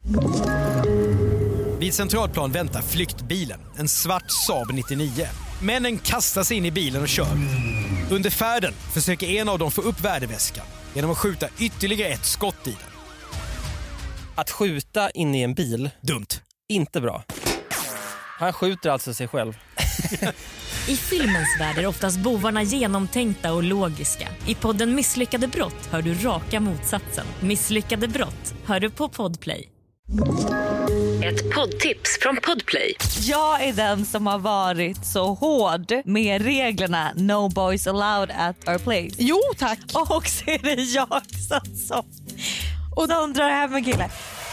Vid Centralplan väntar flyktbilen, en svart Saab 99. Männen kastar sig in i bilen och kör. Under färden försöker en av dem få upp värdeväskan genom att skjuta ytterligare ett skott i den. Att skjuta in i en bil, dumt. Inte bra. Han skjuter alltså sig själv. I filmens värld är oftast bovarna genomtänkta och logiska. I podden Misslyckade brott hör du raka motsatsen. Misslyckade brott hör du på Podplay. Ett poddtips från Podplay. Jag är den som har varit så hård med reglerna No boys allowed at our place. Jo, tack. Och så är det jag som och de drar hem en kille.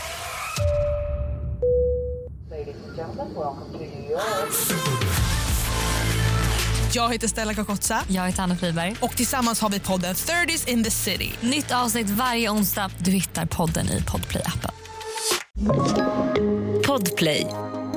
Jag heter Stella Kakotsa. Jag heter Anna Friberg. Och tillsammans har vi podden 30s in the City. Nytt avsnitt varje onsdag. Du hittar podden i Podplay-appen. Podplay.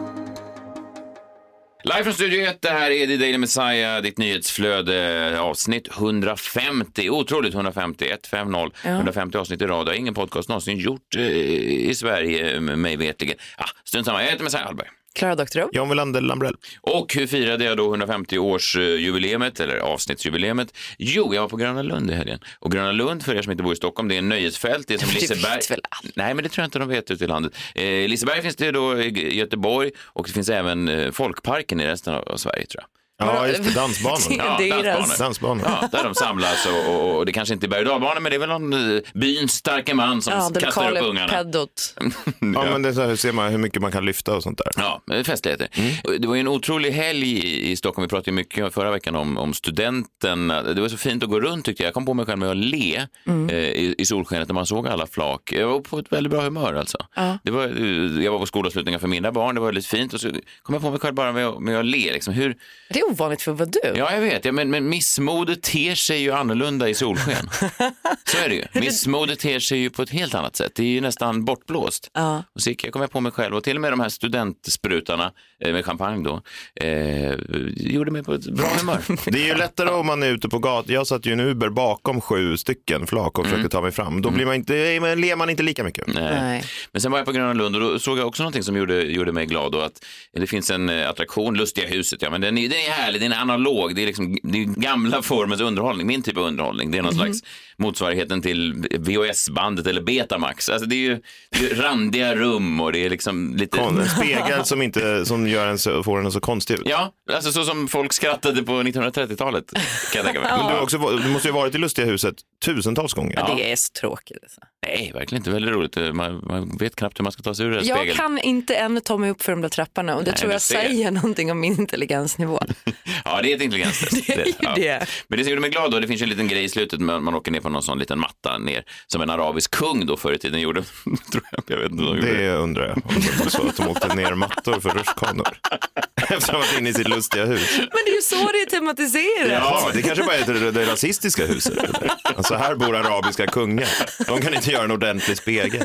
Live från Studio 1, det här är The Daily Messiah, ditt nyhetsflöde, avsnitt 150, otroligt 150, 150, 150 avsnitt i rad. Det har ingen podcast någonsin gjort i Sverige, mig vetligen. Stund samma, jag heter Messiah Hallberg. Klara Doktorow. John Wilander Lambrell. Och hur firade jag då 150-årsjubileumet, eller avsnittsjubileumet? Jo, jag var på Gröna Lund i helgen. Och Gröna Lund, för er som inte bor i Stockholm, det är en nöjesfält. Det är som Liseberg. Nej, men det tror jag inte de vet ute i landet. Liseberg finns det då i Göteborg, och det finns även Folkparken i resten av Sverige, tror jag. Ja, just det, dansbanor. Dansbanor. Ja, där de samlas och det kanske inte är berg- och dalbanor, men det är väl någon byns starka man som kastar upp ungarna. Peddot. Ja, men det är så här, ser man hur mycket man kan lyfta och sånt där. Ja, festligheter. Det var ju en otrolig helg i Stockholm. Vi pratade mycket förra veckan om studenten. Det var så fint att gå runt, tyckte jag. Jag kom på mig själv med att le i solskenet när man såg alla flak. Jag var på ett väldigt bra humör alltså. Jag var på skolavslutningar för mina barn. Det var väldigt fint, och så kom jag på mig själv bara med att le. Liksom. Det är ovanligt för vad du. Ja, jag vet. Ja, men missmodet ter sig ju annorlunda i solsken. Så är det ju. Missmodet ter sig ju på ett helt annat sätt. Det är ju nästan bortblåst. Och så jag kom på mig själv, och till och med de här studentsprutarna med champagne då gjorde mig på ett bra humör. Det är ju lättare om man är ute på gatan. Jag satt ju en Uber bakom 7 stycken flak och försökte ta mig fram. Då blir ler man inte lika mycket. Nej. Men sen var jag på Gröna Lund, och då såg jag också någonting som gjorde mig glad, och att det finns en attraktion, Lustiga huset. Ja, men den är härlig, den är analog. Det är liksom det är gamla formens underhållning, min typ av underhållning. Det är någon slags motsvarigheten till VHS-bandet eller Betamax. Alltså det är ju randiga rum, och det är liksom lite en spegel som gör får en så konstig ut. Ja, alltså så som folk skrattade på 1930-talet, kan jag tänka mig. Men du måste ju ha varit i Lustiga huset tusentals gånger. Ja. Det är så tråkigt. Alltså. Nej, verkligen inte. Väldigt roligt. Man vet knappt hur man ska ta sig ur det spegeln. Jag kan inte ännu ta mig upp för de där trapporna, och det tror jag säger någonting om min intelligensnivå. Ja, det är ett intelligenstest. det. Men det som gjorde mig glad då, det finns ju en liten grej i slutet, man åker ner på någon sån liten matta ner, som en arabisk kung då förr i tiden gjorde. Jag vet inte det undrar jag. Om det var så att de åkte ner mattor för rutschkanor. Efter att ha varit inne i sitt lustiga hus. Men det är ju så det är tematiserat. Ja, det kanske bara är det rasistiska huset. Alltså här bor arabiska kungar. De kan inte göra en ordentlig spegel.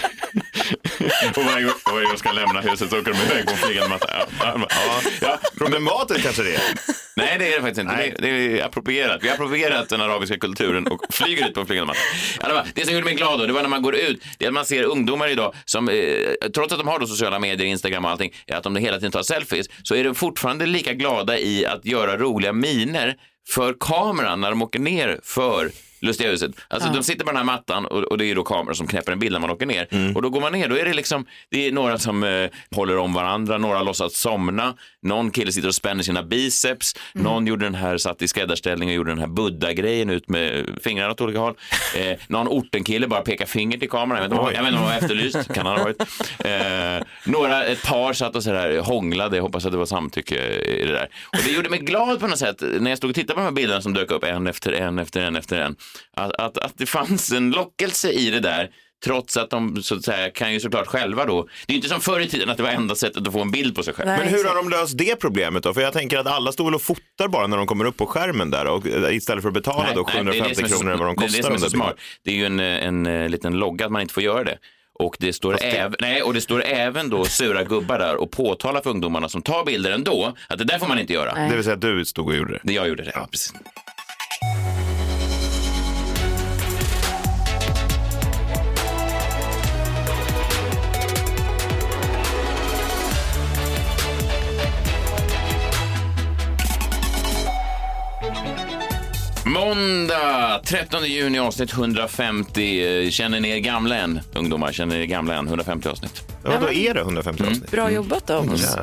Och varje gång jag ska lämna huset så åker de iväg på en flygande matta. Ja, problematet kanske det är. Nej, det är det faktiskt inte. Det är approprierat. Vi har approprierat den arabiska kulturen och flyger ut på en flygande matta. Det som gjorde mig glad då, det var när man går ut. Det är att man ser ungdomar idag som, trots att de har då sociala medier, Instagram och allting, att de hela tiden tar selfies, så är de fortfarande lika glada i att göra roliga miner för kameran när de åker ner för Lustiga huset. Alltså de sitter på den här mattan, och det är då kameror som knäpper en bild när man åker ner. Och då går man ner, då är det liksom, det är några som håller om varandra, några låtsas somna, någon kille sitter och spänner sina biceps, någon gjorde den här, satt i skräddarställning och gjorde den här Buddha-grejen ut med fingrarna åt olika håll. Någon ortenkille bara pekar finger till kameran, jag vet inte om han var efterlyst, kan han ha varit. Ett par satt och så här hånglade, jag hoppas att det var samtycke i det där. Och det gjorde mig glad på något sätt, när jag stod och tittade på de här bilderna som dök upp en efter en. Att det fanns en lockelse i det där, trots att de så att säga kan ju såklart själva då. Det är inte som förr i tiden att det var enda sättet att få en bild på sig själv. Men hur har de löst det problemet då? För jag tänker att alla står väl och fotar bara när de kommer upp på skärmen där, och istället för att betala då 750 kronor vad de kostar. Det är det som är så smart. Det är ju en liten logga att man inte får göra det. Och det står även då sura gubbar där och påtalar för ungdomarna som tar bilder ändå att det där får man inte göra. Det vill säga att du stod och gjorde det. Jag gjorde det, ja, precis. Måndag 13 juni avsnitt 150. Känner ni er gamla än? Ungdomar, känner ni er gamla än? 150 avsnitt. Ja, då är det 150 avsnitt. Bra jobbat då.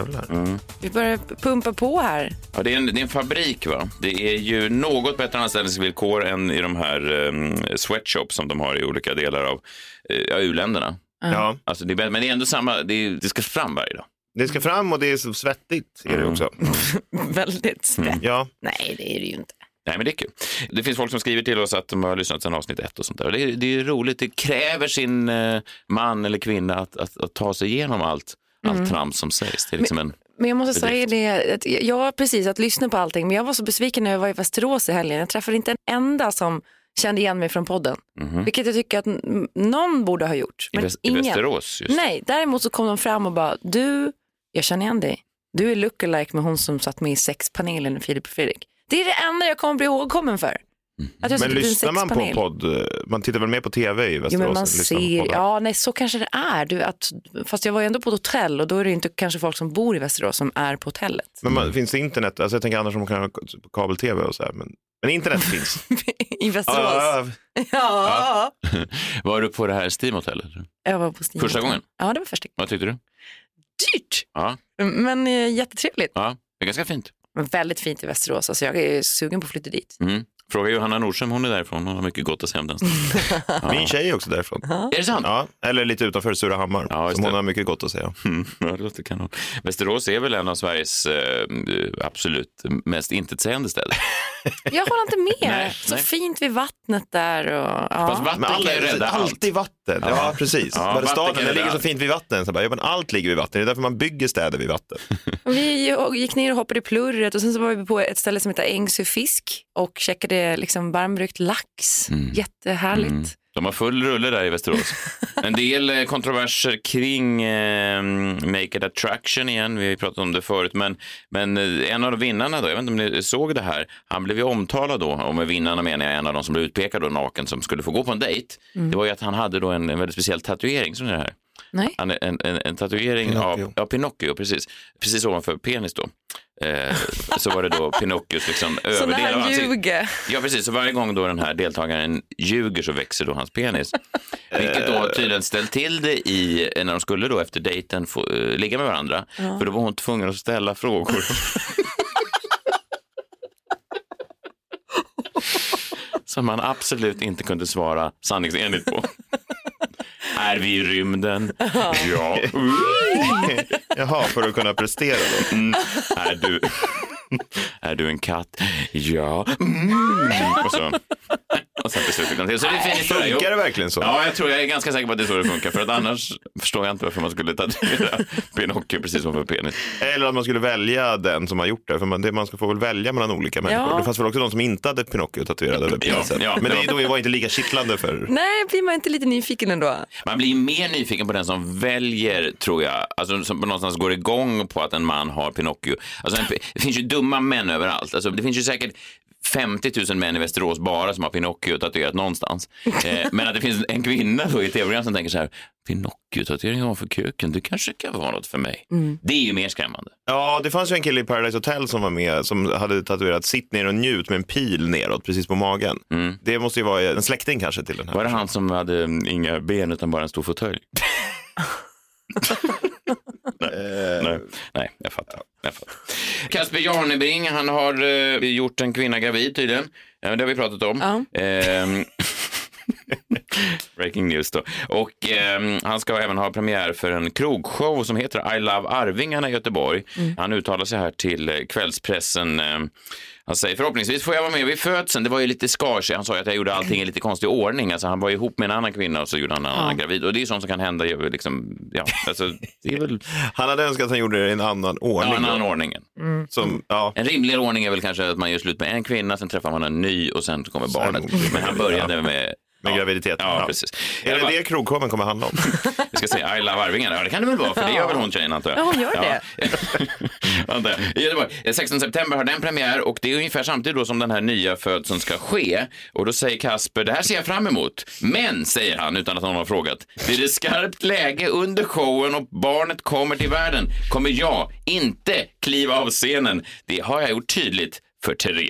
Vi börjar pumpa på här. Ja, det är en fabrik, va? Det är ju något bättre anställningsvillkor än i de här sweatshops som de har i olika delar av u-länderna. Ja. Alltså men det är ändå samma, det ska fram varje dag. Det ska fram och det är så svettigt är det också. Väldigt svettigt. Ja. Nej, det är det ju inte. Nej, men det är kul. Det finns folk som skriver till oss att de har lyssnat sedan avsnitt 1 och sånt där. Det är roligt. Det kräver sin man eller kvinna att ta sig igenom allt trams som sägs. Det är liksom men jag måste säga det, att jag precis att lyssna på allting, men jag var så besviken när jag var i Västerås i helgen. Jag träffade inte en enda som kände igen mig från podden. Vilket jag tycker att någon borde ha gjort. Men I Västerås just. Nej, däremot så kom de fram och bara, jag känner igen dig. Du är lookalike med hon som satt med i sexpanelen i Filip och Fredrik. Det är det enda jag kommer bli ihågkommen för. Men lyssnar man på podd? Man tittar väl mer på tv i Västerås? Jo, men man ser, så kanske det är. Fast jag var ju ändå på ett hotell och då är det inte kanske folk som bor i Västerås som är på hotellet. Men finns det internet? Alltså jag tänker annars om man kan ha kabel-tv och så här. Men internet finns. I Västerås? Ja. Var du på det här Steam-hotellet? Jag var på Steam. Första gången? Ja, det var första gången. Vad tyckte du? Dyrt. Ja. Men jättetrevligt. Ja, det är ganska fint. Men väldigt fint i Västerås. Alltså jag är sugen på att flytta dit. Fråga Johanna Nordström, hon är därifrån. Hon har mycket gott att säga om den. Min tjej är också därifrån. Är det sant? Ja, eller lite utanför Surahammar. Ja, som hon har mycket gott att säga. Ja, det låter kanon. Västerås är väl en av Sveriges absolut mest intetsägande städer. Jag håller inte med. Så fint vid vattnet där. Och, Fast vatten kan ju rädda allt. Alltid vatten. Ja, precis. Ja, staden ligger så fint vid vatten. Så bara, men allt ligger vid vatten. Det är därför man bygger städer vid vatten. Vi gick ner och hoppade i plurret och sen så var vi på ett ställe som heter Ängsö fisk och checkade liksom varmbryggt lax. Jättehärligt. De har full rulle där i Västerås. En del kontroverser kring Naked Attraction igen. Vi har ju pratat om det förut. Men en av vinnarna då, jag vet inte om ni såg det här. Han blev ju omtalad då. Och med vinnarna menar jag en av de som blev utpekad då, naken, som skulle få gå på en dejt. Det var ju att han hade då en väldigt speciell tatuering som det här. Nej. En tatuering Pinocchio. av Pinocchio, precis ovanför penis då. Så var det då Pinocchios liksom överdel av ansiktet. Ja, precis. Så varje gång då den här deltagaren ljuger så växer då hans penis. Vilket då tydligen ställt till det när de skulle då efter dejten ligga med varandra. För då var hon tvungen att ställa frågor. Som man absolut inte kunde svara sanningsenligt på. Är vi i rymden? Ja. Jaha, för att kunna prestera då. Är du en katt? Ja. Och sen till slut. Så det är fint. Funkar det verkligen så? Ja, jag är ganska säker på att det är så det funkar. För att annars förstår jag inte varför man skulle tatuera Pinocchio precis som för penis. Eller att man skulle välja den som har gjort det. För man ska få väl välja mellan olika människor. Ja. Det fanns väl också de som inte hade Pinocchio tatuerad över penisen. Ja, men det var inte lika kittlande för... Nej, blir man inte lite nyfiken ändå? Man blir mer nyfiken på den som väljer, tror jag. Alltså som någonstans går igång på att en man har Pinocchio. Alltså, det finns ju dumma män överallt. Alltså, det finns ju säkert 50 000 män i Västerås bara som har Pinocchio tatuerat någonstans. Men att det finns en kvinna då i tv-program som tänker så här: Pinocchio-tatuering ovanför kuken, det kanske kan vara något för mig. Det är ju mer skrämmande. Ja, det fanns ju en kille i Paradise Hotel som var med, som hade tatuerat sitt ner och njut med en pil neråt precis på magen. Det måste ju vara en släkting kanske till den här. Var det han som hade inga ben utan bara en stor fåtölj? Nej, jag fattar. Kasper Jarnebring, han har gjort en kvinna gravid tydligen. Det har vi pratat om. Breaking news då. Och han ska även ha premiär för en krogshow som heter I Love Arvingarna i Göteborg. Han uttalar sig här till kvällspressen. Han säger: förhoppningsvis får jag vara med vid födseln. Det var ju lite skars. Han sa att jag gjorde allting i lite konstig ordning. Alltså, han var ihop med en annan kvinna och så gjorde han en annan gravid. Och det är sånt som kan hända. Liksom, alltså, det är väl... Han hade önskat att han gjorde det i en annan ordning. Ja, en annan ordning. En rimligare ordning är väl kanske att man gör slut med en kvinna, sen träffar man en ny och sen kommer barnet. Men han började med graviditet. Ja, precis. Är det krogshowen kommer handla om? Vi ska säga I Love Arvingarna. Ja, det kan det väl vara, för det gör väl hon tjejen, antar jag. Ja, hon gör det. I Göteborg. 16 september har den premiär och det är ungefär samtidigt då som den här nya födseln ska ske. Och då säger Kasper: det här ser jag fram emot. Men, säger han utan att någon har frågat, blir det skarpt läge under showen och barnet kommer till världen, kommer jag inte kliva av scenen. Det har jag gjort tydligt för Therese.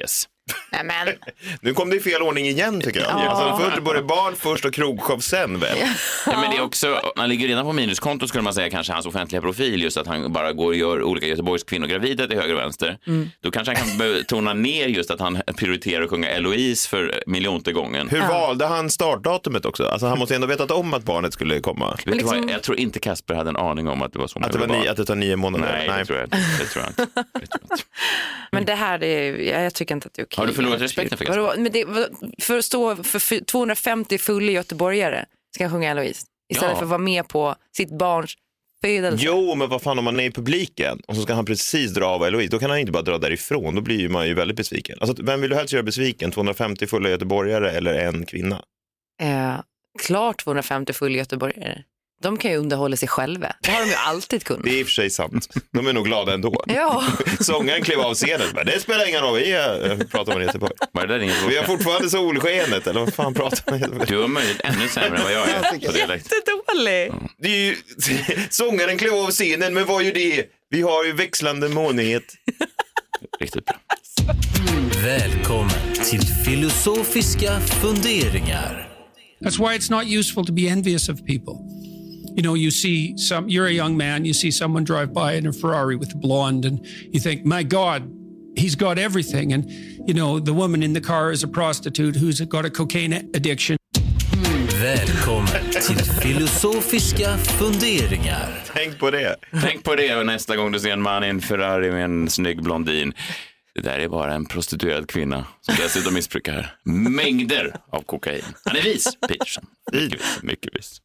Nej, men. Nu kom det i fel ordning igen tycker jag. Ja. Alltså, först började barn först och krogshow sen väl? Ja, men det är också, han ligger redan på minuskonto skulle man säga kanske hans offentliga profil, just att han bara går och gör olika Göteborgs kvinnogravida till höger och vänster. Då kanske han kan tona ner just att han prioriterar att sjunga Eloise för miljonte gången. Hur valde han startdatumet också? Alltså han måste ändå vetat om att barnet skulle komma. Vet du vad? Jag tror inte Kasper hade en aning om att det var så. Att det tar 9 månader? Nej. Det tror jag inte. Men det här jag tycker inte att det är okej. Har du förlorat respekten för Kasper? Men för att stå för 250 fulla göteborgare ska jag sjunga Eloise. Istället för att vara med på sitt barns födelse. Jo, men vad fan, om man är i publiken och så ska han precis dra av Eloise, då kan han inte bara dra därifrån. Då blir man ju väldigt besviken. Alltså, vem vill du helst göra besviken? 250 fulla göteborgare eller en kvinna? Klart 250 fulla göteborgare. De kan ju underhålla sig själva. Det har de ju alltid kunnat. Det är i och för sig sant. De är nog glada ändå. Ja. Sångaren klev av scenen. Men det spelar ingen roll. Vi pratar om Göteborg. Vi har fortfarande solskenet. Eller vad fan pratar man Göteborg? Du har möjligt ännu sämre än vad jag är. Jättedålig. Det är ju... Sångaren klev av scenen, men vad är ju det? Vi har ju växlande månighet. Riktigt bra. Välkommen till filosofiska funderingar. That's why it's not useful to be envious of people. You know, you're a young man, you see someone drive by in a Ferrari with a blonde and you think, my God, he's got everything. And, you know, the woman in the car is a prostitute who's got a cocaine addiction. Välkommen till filosofiska funderingar. Tänk på det. Tänk på det och nästa gång du ser en man i en Ferrari med en snygg blondin. Det där är bara en prostituerad kvinna som dessutom missbrukar mängder av kokain. Han är vis, Peterson. Mycket vis.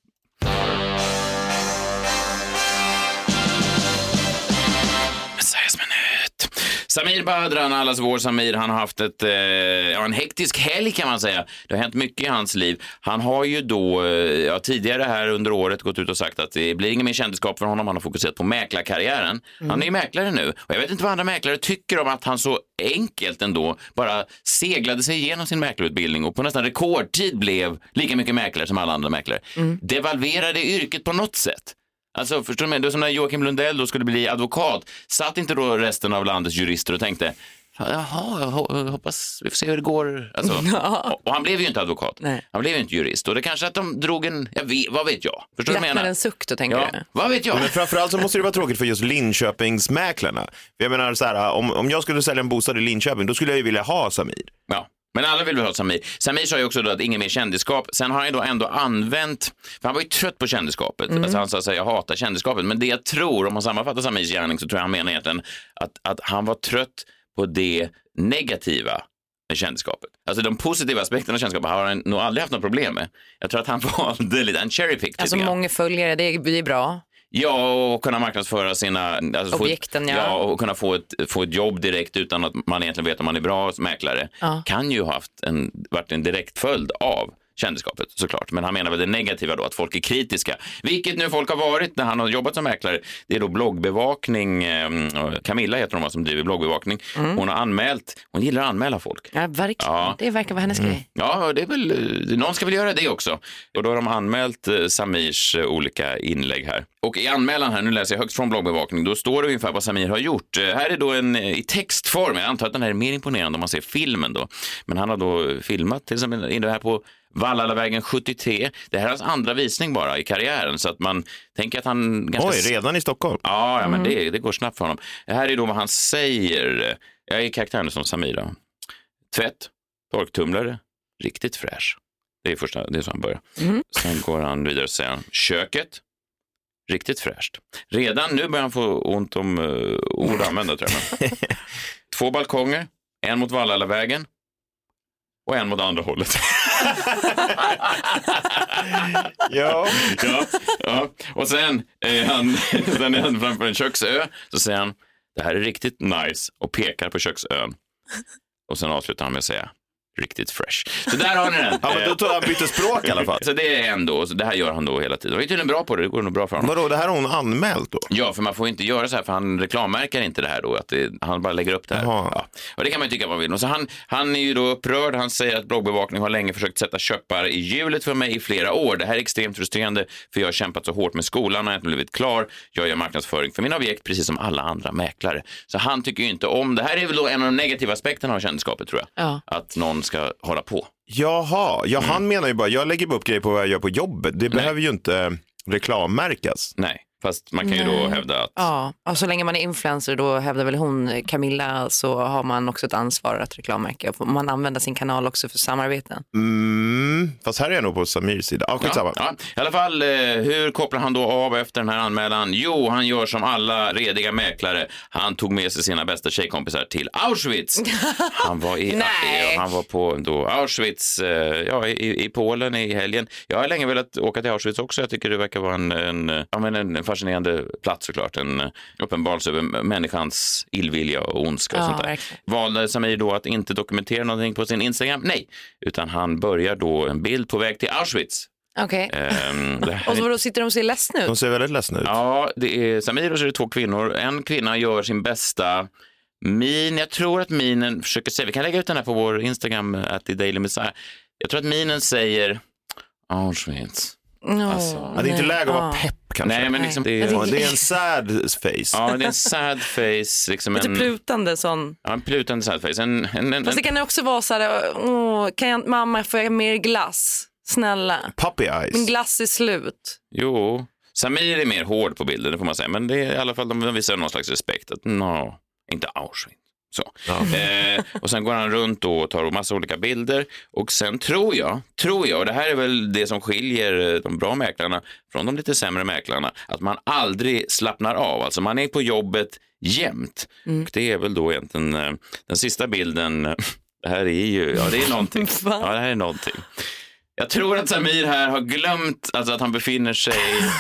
Messias minut. Samir Badran, allas vår Samir, han har haft en hektisk helg kan man säga. Det har hänt mycket i hans liv. Han har ju då tidigare här under året gått ut och sagt att det blir ingen mer kändisskap för honom. Han har fokuserat på mäklarkarriären. Han är ju mäklare nu. Och jag vet inte vad andra mäklare tycker om att han så enkelt ändå bara seglade sig igenom sin mäklarutbildning och på nästan rekordtid blev lika mycket mäklare som alla andra mäklare. Devalverade yrket på något sätt. Alltså förstår du mig, det är som när Joakim Lundell då skulle bli advokat. Satt inte då resten av landets jurister och tänkte, jaha, jag hoppas vi får se hur det går. Alltså, och han blev ju inte advokat. Nej. Han blev ju inte jurist. Och det kanske att de drog vad vet jag? Förstår du vad jag menar? en suck då tänker du? Vad vet jag? Men framförallt så måste det vara tråkigt för just Linköpingsmäklarna. Jag menar så här, om jag skulle sälja en bostad i Linköping, då skulle jag ju vilja ha Samir. Ja. Men alla vill väl ha Samir. Samir sa ju också då att ingen mer kändisskap. Sen har han ju då ändå använt, för han var ju trött på kändisskapet. Alltså han sa att jag hatar kändisskapet. Men det jag tror, om man sammanfattar Samirs gärning, så tror jag han menar egentligen att han var trött på det negativa med kändisskapet. Alltså de positiva aspekterna av kändisskapet har han nog aldrig haft något problem med. Jag tror att han valde lite en cherry pick. Alltså många följare, det är bra. Ja, och kunna marknadsföra sina objekten, och kunna få ett jobb direkt utan att man egentligen vet om man är bra mäklare. Kan ju ha varit en direkt följd av kändisskapet såklart. Men han menar väl det negativa då, att folk är kritiska. Vilket nu folk har varit när han har jobbat som mäklare. Det är då bloggbevakning. Camilla heter hon som driver bloggbevakning. Hon har anmält, hon gillar att anmäla folk. Ja, verkligen. Ja. Det verkar vara hennes grej. Ja, det är väl, någon ska väl göra det också. Och då har de anmält Samirs olika inlägg här. Och i anmälan här, nu läser jag högst från bloggbevakning, då står det ungefär vad Samir har gjort. Här är då i textform, jag antar att den här är mer imponerande om man ser filmen då. Men han har då filmat till exempel in det här på Vallalavägen 73. Det här är hans andra visning bara i karriären, så att man tänker att han ganska... Oj, redan i Stockholm? Ja, men det går snabbt för honom. Det här är då vad han säger. Jag är karaktären som Samira. Tvätt, torktumlare, riktigt fräsch. Det är så han börjar. Sen går han vidare och säger köket, riktigt fräscht. Redan nu börjar han få ont om ord att använda, tror jag. 2 balkonger, en mot Vallalavägen och en mot andra hållet. Ja. Och sen är han framför en köksö, så säger han, det här är riktigt nice, och pekar på köksön. Och sen avslutar han med att säga, riktigt fresh. Så där har ni den. Ja, men då tar han byter språk i alla fall. Så det är ändå, så det här gör han då hela tiden. Och är tydligen bra på det går nog bra för honom. Vadå, det här har hon anmält då? Ja, för man får inte göra så här, för han reklammärker inte det här då, att han bara lägger upp det här. Ja. Och det kan man ju tycka vad man vill. Och så han är ju då upprörd, han säger att bloggbevakning har länge försökt sätta köppar i hjulet för mig i flera år. Det här är extremt frustrerande, för jag har kämpat så hårt med skolan och jag har inte blivit klar. Jag gör marknadsföring för mina objekt precis som alla andra mäklare. Så han tycker ju inte om, det här är väl då en av de negativa aspekterna av kändisskapet, tror jag. Ja. Att någon ska hålla på. Jaha, han menar ju bara, jag lägger upp grejer på vad jag gör på jobbet. Det behöver ju inte reklammärkas. Nej, fast man kan ju då hävda att... Ja, och så länge man är influencer, då hävdar väl hon, Camilla, så har man också ett ansvar att reklammärka. Man använder sin kanal också för samarbeten. Fast här är jag nog på Samirs sida. Ja. I alla fall, hur kopplar han då av efter den här anmälan? Jo, han gör som alla rediga mäklare. Han tog med sig sina bästa tjejkompisar till Auschwitz. Han var på då Auschwitz i Polen i helgen. Jag har länge velat åka till Auschwitz också. Jag tycker det verkar vara en fascinerande plats såklart. En uppenbarelse över människans illvilja och ondska och sånt där. Valde Samir då att inte dokumentera någonting på sin Instagram? Nej, utan han börjar då en bild på väg till Auschwitz. Okej. Och så då sitter de och ser ledsna ut? De ser väldigt ledsna ut. Ja, det är Samir och så är det 2 kvinnor. En kvinna gör sin bästa min. Jag tror att minen försöker säga, vi kan lägga ut den här på vår Instagram @TheDailyMessiah. Jag tror att minen säger Auschwitz. Alltså, det är inte läge att vara pepp kanske. Nej, men liksom, det är en sad face. Ja, det är en sad face. Liksom lite plutande sån. Ja, en plutande sad face. Fast det kan också vara så här, mamma, får jag mer glass? Snälla. Puppy eyes. Min glass är slut. Jo, Samir är mer hård på bilden, det får man säga. Men det är i alla fall, de visar någon slags respekt. Att inte Auschwitz. Så. Ja. Och sen går han runt då och tar massa olika bilder. Och sen tror jag, och det här är väl det som skiljer de bra mäklarna från de lite sämre mäklarna, att man aldrig slappnar av. Alltså man är på jobbet jämt. Och det är väl då egentligen den sista bilden. Det här är ju, det är någonting. Ja, det här är någonting. Jag tror att Samir här har glömt att han befinner sig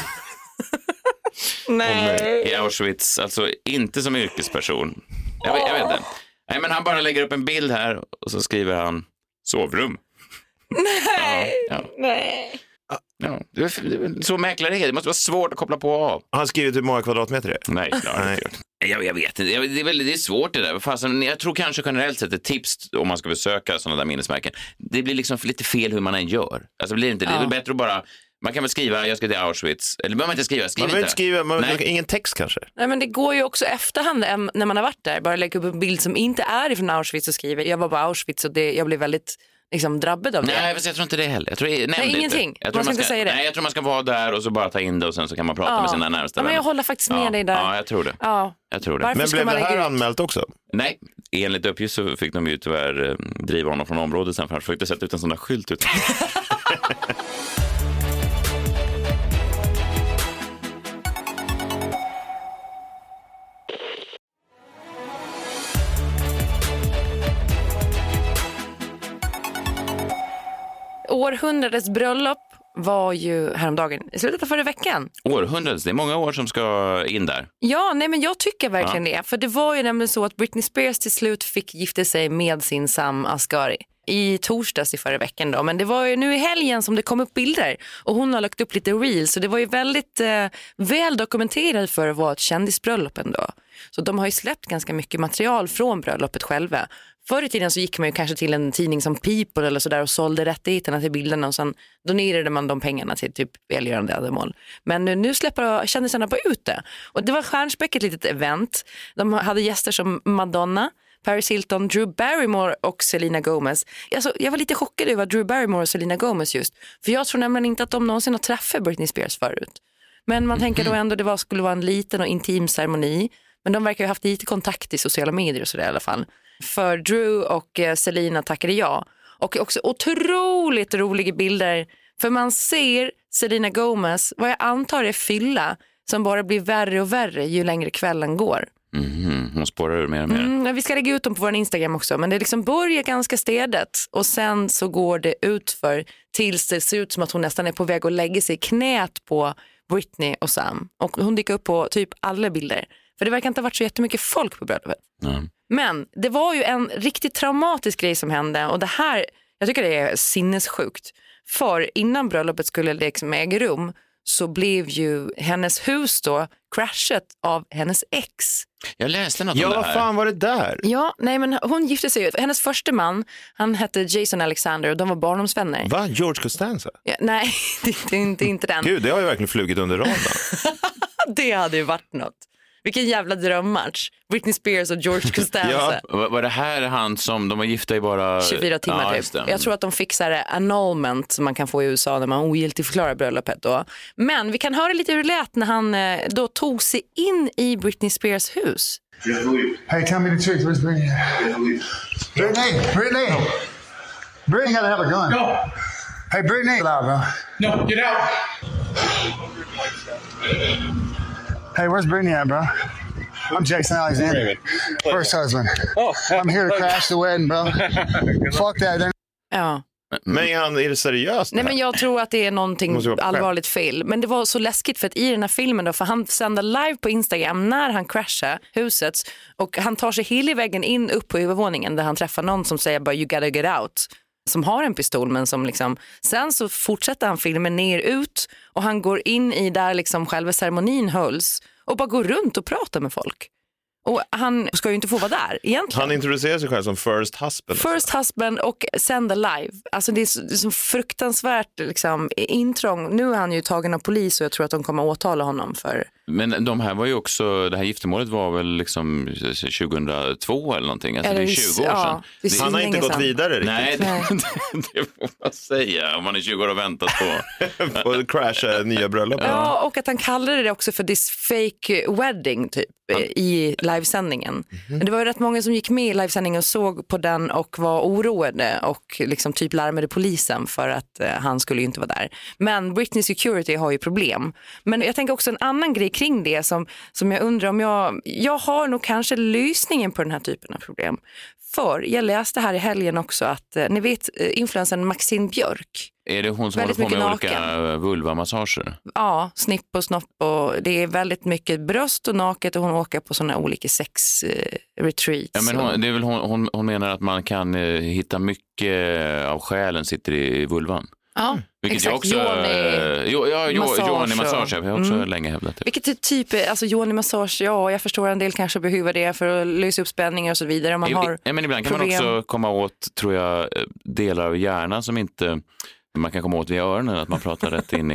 i Auschwitz. Alltså inte som yrkesperson. Jag vet inte. Nej, men han bara lägger upp en bild här och så skriver han sovrum. Nej. Ja, så mäklare är det. Det måste vara svårt att koppla på och av. Har han skrivit hur många kvadratmeter det är? Nej, jag vet inte. Det är svårt det där. Fast jag tror kanske generellt sett ett tips om man ska besöka sådana där minnesmärken. Det blir liksom lite fel hur man än gör. Alltså det är väl bättre att bara... Man kan väl skriva, jag ska till Auschwitz. Eller behöver man inte skriva, man inte skriva, ingen text kanske. Nej, men det går ju också efterhand när man har varit där. Bara lägga upp en bild som inte är ifrån Auschwitz och skriva, jag var på Auschwitz och jag blev väldigt drabbad av det. Nej, jag tror inte det heller. Ingenting. Man ska inte säga det. Nej, jag tror man ska vara där och så bara ta in det och sen så kan man prata med sina närmaste vänner. Men jag håller faktiskt med dig där. Ja, jag tror det. Ja. Jag tror det. Men blev det här anmält också? Nej, enligt uppgift så fick de ju tyvärr driva honom från området sen för han försökte sätta ut en sån där skylt ut. Århundradets bröllop var ju häromdagen, i slutet av förra veckan. Århundradets, det är många år som ska in där. Ja, nej men jag tycker verkligen det. För det var ju nämligen så att Britney Spears till slut fick gifta sig med sin Sam Asghari i torsdags i förra veckan då. Men det var ju nu i helgen som det kom upp bilder och hon har lagt upp lite reels. Så det var ju väldigt väl dokumenterat för att vara ett kändisbröllop ändå. Så de har ju släppt ganska mycket material från bröllopet själva. Förr i tiden så gick man ju kanske till en tidning som People eller sådär och sålde rättigheterna till bilderna och sen donerade man de pengarna till typ välgörande ändamål. Men nu släpper kändisarna på ut det. Och det var stjärnspäckat litet event. De hade gäster som Madonna, Paris Hilton, Drew Barrymore och Selena Gomez. Alltså, jag var lite chockad över Drew Barrymore och Selena Gomez just. För jag tror nämligen inte att de någonsin har träffat Britney Spears förut. Men man tänker då ändå det skulle vara en liten och intim ceremoni. Men de verkar ju ha haft lite kontakt i sociala medier och sådär i alla fall. För Drew och Selena tackade ja. Och också otroligt roliga bilder. För man ser Selena Gomez, vad jag antar är fylla, som bara blir värre och värre ju längre kvällen går. Hon spårar ur mer och mer. Vi ska lägga ut dem på vår Instagram också. Men det liksom börjar ganska städet. Och sen så går det ut för tills det ser ut som att hon nästan är på väg att lägga sig i knät på Britney och Sam. Och hon dyker upp på typ alla bilder. För det verkar inte ha varit så jättemycket folk på bröllopet. Men det var ju en riktigt traumatisk grej som hände och det här, jag tycker det är sinnessjukt. För innan bröllopet skulle liksom äga rum så blev ju hennes hus då crashat av hennes ex. Jag läste något om det här. Ja, vad fan var det där? Ja, nej men hon gifte sig. Hennes första man, han hette Jason Alexander och de var barndomsvänner. Va? George Costanza? Ja, nej, det är inte den. Gud, det har ju verkligen flugit under radarn. Det hade ju varit något. Vilken jävla drömmatch. Britney Spears och George Costanza. Ja, var det här han som de var gifta i bara 24 timmar typ. Jag tror att de fixar annulment som man kan få i USA när man ogiltigförklarar bröllopet då. Men vi kan höra lite hur det lät när han då tog sig in i Britney Spears hus. Hey, tell me the truth. Where's Brittany? Brittany! Brittany gotta have a gun. No. Hey, Brittany! Loud, bro. No, get out. Hey, where's Brittany at, bro? I'm Jason Alexander, first husband. I'm here to crash the wedding, bro. Fuck that. Ja. Men är det seriöst? Nej, men jag tror att det är någonting allvarligt fel. Men det var så läskigt för att i den här filmen då, för han sänder live på Instagram när han crashar huset och han tar sig hela vägen in upp på övervåningen där han träffar någon som säger bara you gotta get out. Som har en pistol men som liksom, sen så fortsätter han filmen ner ut och han går in i där liksom själva ceremonin hölls och bara går runt och pratar med folk. Och han ska ju inte få vara där egentligen. Han introducerar sig själv som first husband. First husband och sänder live. Alltså det är så fruktansvärt liksom, intrång. Nu är han ju tagen av polis och jag tror att de kommer att åtala honom för... Men de här var ju också, det här giftermålet var väl liksom 2002 eller någonting. Alltså det är 20 år sedan. Han har inte gått vidare riktigt. Nej, det får man säga om man är 20 år och väntat på att crasha nya bröllop. Ja, och att han kallade det också för this fake wedding typ i livesändningen. Det var ju rätt många som gick med i livesändningen och såg på den och var oroade och liksom typ larmade polisen för att han skulle ju inte vara där. Men Britney Security har ju problem. Men jag tänker också en annan grej kring det som jag undrar om jag har nog kanske lösningen på den här typen av problem. För jag läste här i helgen också att ni vet influencern Maxine Björk. Är det hon som håller på med olika vulvamassager? Ja, snipp och snopp och det är väldigt mycket bröst och naket och hon åker på sådana olika sex-retreats. Ja, men det är väl hon menar att man kan hitta mycket av själen sitter i vulvan. Ja, vilket exakt. Yoni massage har jag också länge hävdat. Vilket typ, alltså yoni massage, ja jag förstår en del kanske behöver det för att lösa upp spänningar och så vidare. Man har men ibland kan problem. man också komma åt, tror jag, delar av hjärnan som inte man kan komma åt via öronen, att man pratar rätt in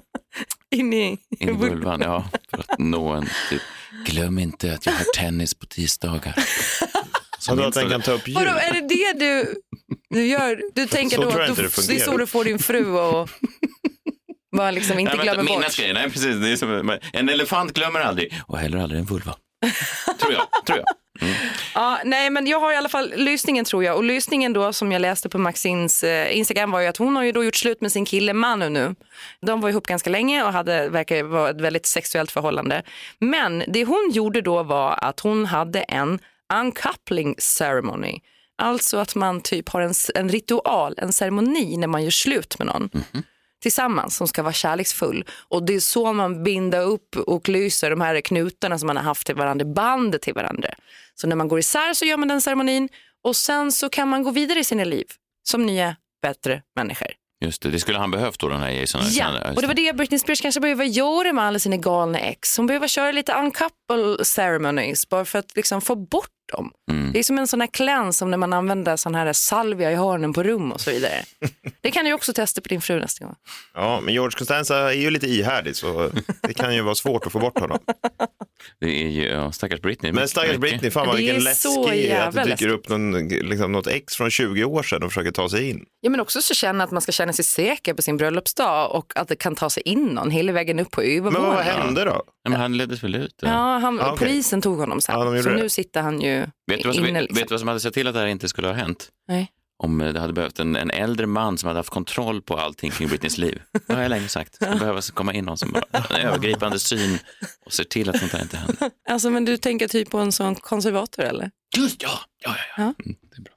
i vulvan, ja, för att nå en typ, glöm inte att jag har tennis på tisdagar. Så att den kan ta upp ljud. Vadå, är det du gör? Du tänker så då att det är så du får din fru och bara liksom inte glömmer bort. Nej, precis. Det är som, en elefant glömmer aldrig och heller aldrig en vulva. tror jag. Mm. Ja, nej, men jag har i alla fall lösningen tror jag. Och lösningen då som jag läste på Maxins Instagram var ju att hon har ju då gjort slut med sin kille Manu nu. De var ihop ganska länge och verkar vara ett väldigt sexuellt förhållande. Men det hon gjorde då var att hon hade en uncoupling ceremony. Alltså att man typ har en ritual, en ceremoni när man gör slut med någon. Tillsammans som ska vara kärleksfull. Och det är så man binder upp och lyser de här knutarna som man har haft till varandra, bandet till varandra. Så när man går isär så gör man den ceremonin och sen så kan man gå vidare i sina liv som nya, bättre människor. Just det skulle han behövt då, den här Jason. Ja, och det var det Britney Spears kanske behöver göra med alla sina galna ex. Hon behöver köra lite uncouple ceremonies bara för att liksom få bort dem. Det är som en sån här cleanse som när man använder sån här salvia i hörnen på rum och så vidare. Det kan du också testa på din fru nästa gång. Ja, men George Costanza är ju lite ihärdig så det kan ju vara svårt att få bort honom. Det är ju stackars Britney. Men stackars Britney, fan vad vilken läskig att det dyker upp något ex från 20 år sedan och försöker ta sig in. Ja, men också så känna att man ska känna sig säker på sin bröllopsdag och att det kan ta sig in någon hela vägen upp på övervåningen. Men vad hände då? Ja, men han leddes väl ut. Ja, polisen tog honom sen. Så nu sitter han ju inne. Vet du vad som hade sett till att det här inte skulle ha hänt? Nej. Om det hade behövt en äldre man som hade haft kontroll på allting kring Britneys liv. Det har jag länge sagt. Det behöver komma in någon som bara en övergripande syn och ser till att sånt här inte händer. Alltså, men du tänker typ på en sån konservator, eller? Just ja. Det är bra.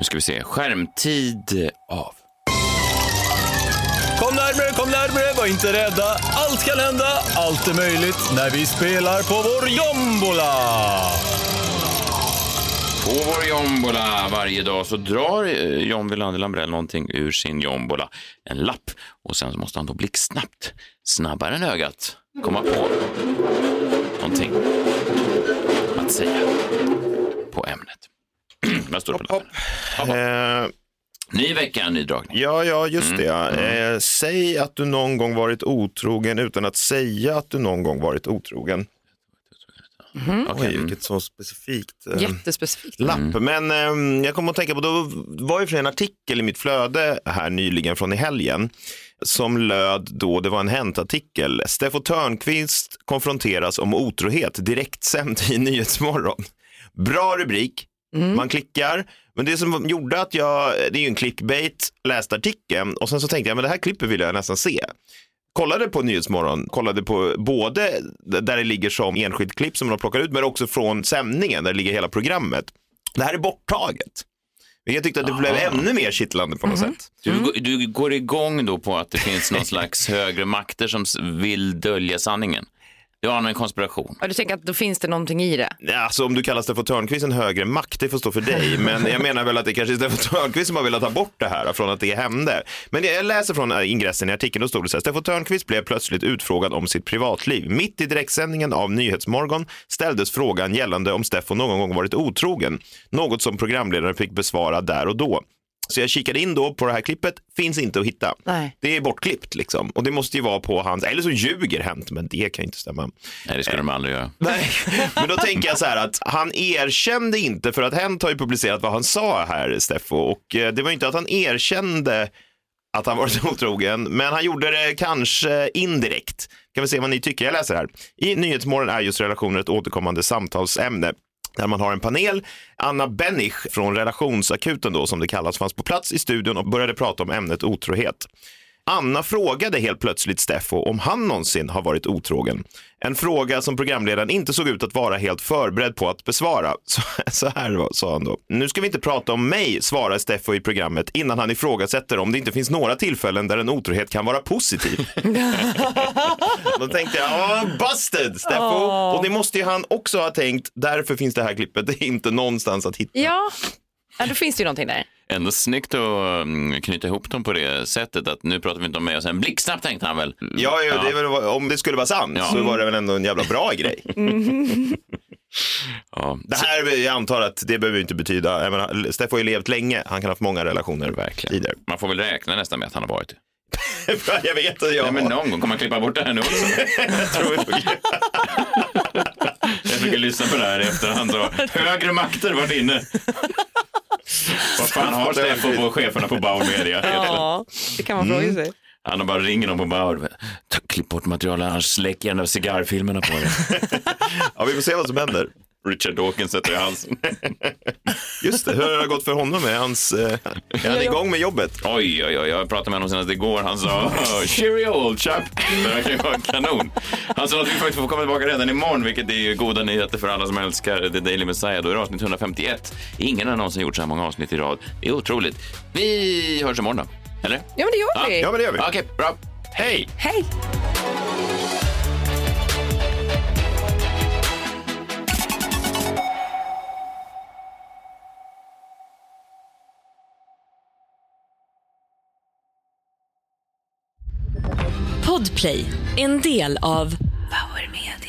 ska vi se. Skärmtid av. Kom närmare, var inte rädda. Allt kan hända, allt är möjligt när vi spelar på vår jombola. På vår jombola varje dag så drar John Wilander Lambrell någonting ur sin jombola. En lapp. Och sen så måste han då blixtsnabbt, snabbare än ögat, komma på någonting att säga på ämnet. Vad står det på lappen? Ny vecka, ny dragning. Ja, just det. Säg att du någon gång varit otrogen utan att säga att du någon gång varit otrogen. Oj, vilket så specifikt jättespecifikt lapp. Men jag kommer att tänka på, då var ju för en artikel i mitt flöde här nyligen från i helgen som löd då, det var en Hänt-artikel. Steffo Törnqvist konfronteras om otrohet direkt sänd i Nyhetsmorgon. Bra rubrik, man klickar. Men det som gjorde att det är ju en clickbait, läste artikeln och sen så tänkte jag, men det här klippet vill jag nästan se. Kollade på Nyhetsmorgon, kollade på både där det ligger som enskilt klipp som de plockar ut, men också från sändningen där det ligger hela programmet. Det här är borttaget. Jag tyckte att det blev ännu mer kittlande på något sätt. Du går igång då på att det finns någon slags högre makter som vill dölja sanningen. Du har en konspiration. Ja, du tänker att då finns det någonting i det? Alltså om du kallar Steffo Törnqvist en högre makt, det får stå för dig. Men jag menar väl att det kanske är Steffo Törnqvist som har velat ta bort det här från att det hände. Men jag läser från ingressen i artikeln, då stod det så här: Steffo Törnqvist blev plötsligt utfrågad om sitt privatliv. Mitt i direktsändningen av Nyhetsmorgon ställdes frågan gällande om Steffo någon gång varit otrogen. Något som programledaren fick besvara där och då. Så jag kikade in då på det här klippet, finns inte att hitta. Nej. Det är bortklippt liksom. Och det måste ju vara på hans, eller så ljuger Hänt, men det kan inte stämma. Nej, det skulle de aldrig göra. Nej, men då tänker jag så här att han erkände inte, för att Hänt har ju publicerat vad han sa här, Steffo. Och det var inte att han erkände att han varit otrogen, men han gjorde det kanske indirekt. Kan vi se vad ni tycker? Jag läser här. I Nyhetsmorgon är just relationer ett återkommande samtalsämne. Där man har en panel. Anna Bennich från Relationsakuten då, som det kallas, fanns på plats i studion och började prata om ämnet otrohet. Anna frågade helt plötsligt Steffo om han någonsin har varit otrogen. En fråga som programledaren inte såg ut att vara helt förberedd på att besvara. Så här sa han då. Nu ska vi inte prata om mig, svarar Steffo i programmet innan han ifrågasätter om det inte finns några tillfällen där en otrohet kan vara positiv. Då tänkte jag, busted Steffo. Och det måste ju han också ha tänkt, därför finns det här klippet. Det är inte någonstans att hitta. Ja, då finns det ju någonting där. Ändå snyggt att knyta ihop dem på det sättet, att nu pratar vi inte om mig och sen blixtsnabbt tänkte han väl. Ja. Det är väl, om det skulle vara sant så var det väl ändå en jävla bra grej. Ja. Det här, jag antar att det behöver inte betyda, jag menar, Steffo har ju levt länge, han kan ha haft många relationer. Verkligen. Tidigare. Man får väl räkna nästan med att han har varit. Jag vet att Nej, men någon gång kommer man klippa bort det här nu också. Jag tror jag försöker lyssna på det här i efterhand. Så högre makter varit inne. Vad fan har Steffo på cheferna på Bauer Media? Ja, det kan man fråga sig. Han har bara ringer någon på Bauer. Klipp bort materialet, han släcker gärna cigarrfilmerna på det. Ja, vi får se vad som händer. Richard Dawkins sätter i halsen. Just det, hur har det gått för honom med hans... är han igång med jobbet? Oj, jag pratade med honom senast igår. Han sa, cheerio old chap. Det verkar ju vara kanon. Han sa att vi faktiskt får komma tillbaka redan imorgon, vilket är ju goda nyheter för alla som älskar The Daily Messiah. Då är det avsnitt 151. Ingen har någonsin gjort så här många avsnitt i rad. Det är otroligt. Vi hörs imorgon då, eller? Ja, men det gör vi. Ja, men det gör vi. Okej, bra. Hej! Hej! Podplay, en del av Power Media.